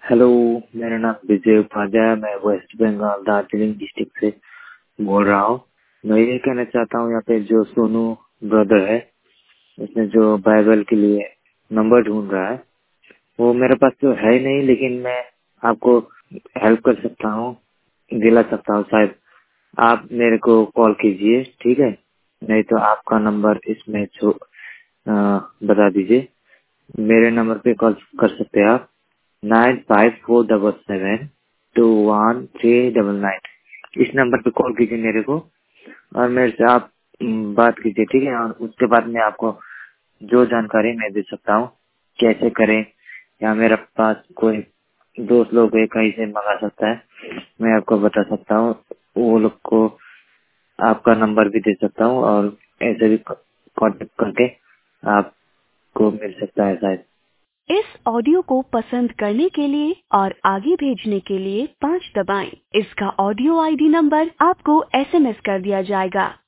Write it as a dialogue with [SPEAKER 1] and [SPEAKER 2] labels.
[SPEAKER 1] Hello, मेरा नाम विजय उपाध्याय है। मैं वेस्ट बंगाल दार्जिलिंग डिस्ट्रिक्ट से बोल रहा हूँ। मैं ये कहना चाहता हूँ, यहाँ पे जो सोनू ब्रदर है, उसने जो बाइबल के लिए नंबर ढूंढ रहा है, वो मेरे पास तो है ही नहीं, लेकिन मैं आपको हेल्प कर सकता हूँ, दिला सकता हूँ। शायद आप मेरे को कॉल कीजिए, ठीक है? नहीं तो आपका नंबर इसमें बता दीजिए। मेरे नंबर पे कॉल कर सकते हैं आप, 9547721399। इस नंबर पे कॉल कीजिए मेरे को, और मेरे से आप बात कीजिए, ठीक है? और उसके बाद मैं आपको जो जानकारी मैं दे सकता हूँ, कैसे करें, या मेरे पास कोई दोस्त लोग है कहीं से मंगा सकता है, मैं आपको बता सकता हूँ। वो लोग को आपका नंबर भी दे सकता हूँ, और ऐसे भी कांटेक्ट करके आपको मिल सकता है शायद। इस ऑडियो को पसंद करने के लिए और आगे भेजने के लिए 5 दबाएं। इसका ऑडियो आईडी नंबर आपको एसएमएस कर दिया जाएगा।